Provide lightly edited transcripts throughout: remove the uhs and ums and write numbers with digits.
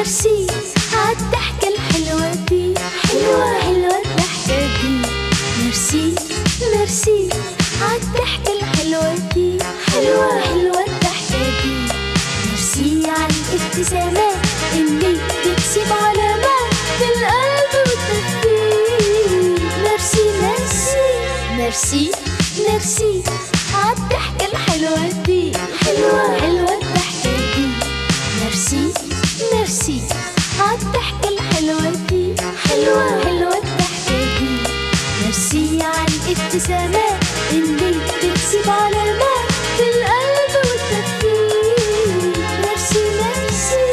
ميرسي عالضحكة الحلوة دي، حلوة حلوة الضحكة دي. ميرسي ميرسي عالضحكة الحلوة دي، حلوة حلوة الضحكة دي. ميرسي عالابتسامات اللي بتسيب علامات في القلب والتفكير. ميرسي ميرسي ميرسي ميرسي عالضحكة الحلوة دي، حلوة حلوة الضحكة دي. ميرسي ميرسي عالضحكة الحلوة دي، حلوة حلوة الضحكة دي. ميرسي عالابتسامات اللي بتسيب علامات في القلب والتفكير. ميرسي ميرسي.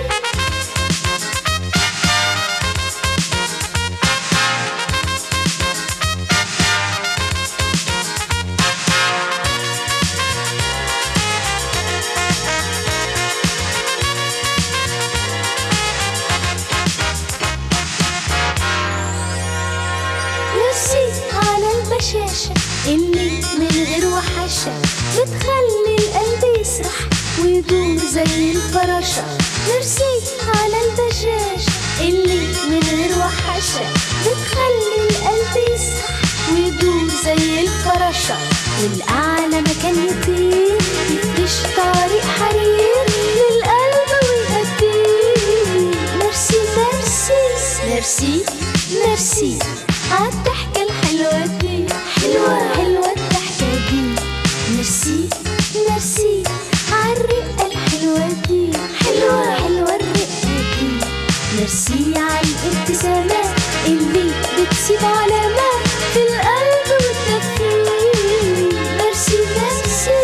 ميرسي على البشاشة اللي من غير وحشة بتخلي القلب يسرح ويدور زي الفراشة. ميرسي على البشاشة اللي من غير وحشة بتخلي القلب يسرح ويدور زي الفراشة. والأعلى مكان يطير يفرش طريق حرير للقلب ويهديه. ميرسي ميرسي ميرسي ميرسي عالضحكة الحلوة دي، حلوة حلوة الضحكة دي. ميرسي ميرسي عالرقة الحلوة دي، حلوة حلوة الرقة دي. ميرسي عالابتسامات اللي بتسيب علامات في القلب والتفكير. ميرسي ميرسي.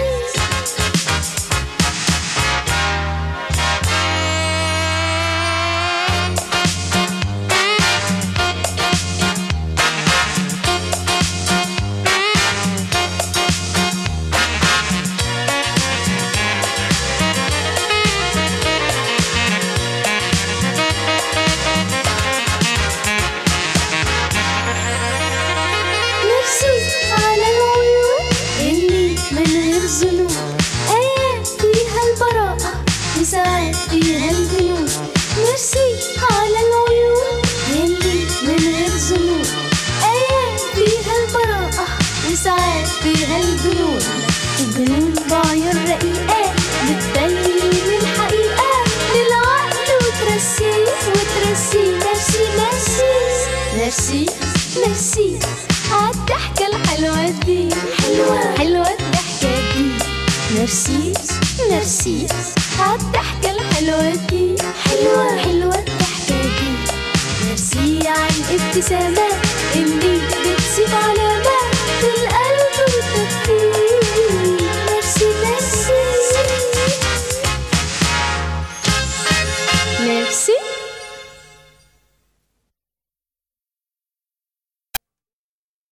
ميرسي على العيون اللي من غير ظنون، آيات فيها البراءة وساعات فيها الجنون. ميرسي على العيون اللي من غير ظنون، آيات فيها البراءة وساعات فيها الجنون. الجنون بعيون رقيقات بتبين الحقيقة للعقل وترسيه وترسيه. ميرسي ميرسي ميرسي ميرسي عالضحكة الحلوة دي، حلوة حلوة الضحكة دي. ميرسي ميرسي عالضحكة الحلوة دي، حلوة حلوة الضحكة دي. ميرسي عالابتسامات اللي بتسيب علامات